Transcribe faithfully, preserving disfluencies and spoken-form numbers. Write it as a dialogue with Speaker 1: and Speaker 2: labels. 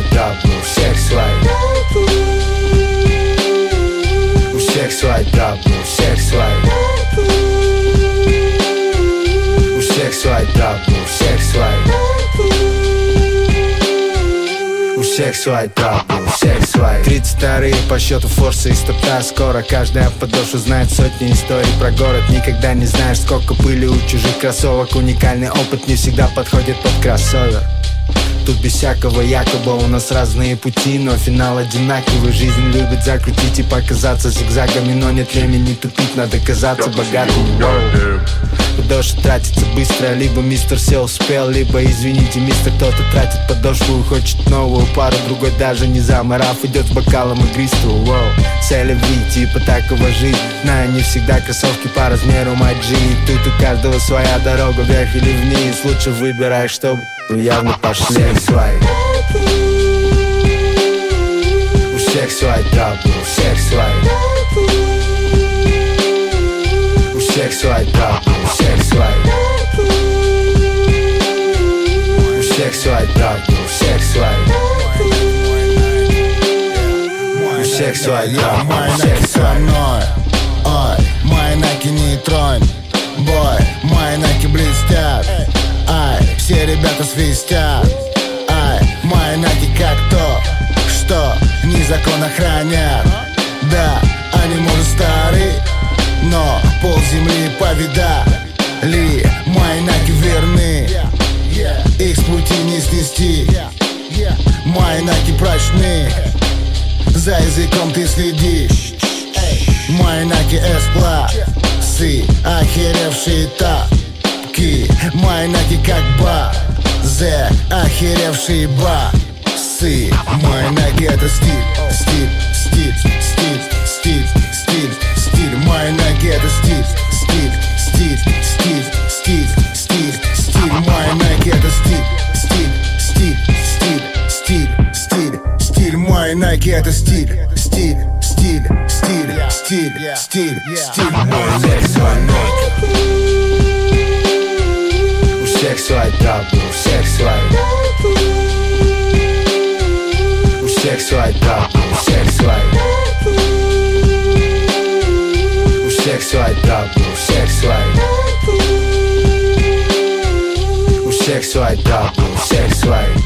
Speaker 1: ап, у всех свой. У всех свой ап, у всех свой. У всех свой ап, у всех свой. У всех свой ап, у всех свой. Тридцать вторые по счету форсы и стопта. Скоро каждая подошва знает сотни историй про город. Никогда не знаешь, сколько пыли у чужих кроссовок. Уникальный опыт не всегда подходит под кроссовер. Тут без всякого якобы у нас разные пути, но финал одинаковый. Жизнь любит закрутить и показаться зигзагами, но нет времени тупить, надо казаться богатым. Подошва тратится быстро, либо мистер все успел, либо, извините, мистер, кто-то тратит подошву и хочет новую пару. Другой даже не заморав идет с бокалом игристого. Воу, цель ви, типа такого жизнь. Знаю, не всегда кроссовки по размеру маджи. Тут у каждого своя дорога, вверх или вниз. Лучше выбирай, чтобы явно пошли. У всех свой. У всех свой ап, у всех свой. У всех свой ап, у всех свой. У всех свой ап, у всех свой. У всех свой ап, у всех свой.
Speaker 2: Ой, мои наки не тронь. Бой, мои наки блестят. Ай, все ребята свистят. Ай, мои наки как то, что не закон охранят. Да, они может старые, но пол земли повидали. Мои наки верны, их с пути не снести. Мои наки прочны, за языком ты следишь. Мои наки эс-классы, охеревшие тапки. Мои наки как базы, охеревшие басы. Мои наки это стиль, стиль, стиль, стиль, стиль, стиль, стиль. Мои наки это стиль, стиль, стиль, стиль, стиль, стиль, стиль. Мои наки это стиль, стиль, стиль, стиль, стиль, стиль, стиль. Мои наки это стиль, стиль, стиль, стиль, стиль, стиль, стиль.
Speaker 1: У всех свой ник. У всех свой ап, у всех свой. У всех свой ап, у всех свой. У всех свой ап, у всех свой. У всех свой ап, у всех свой.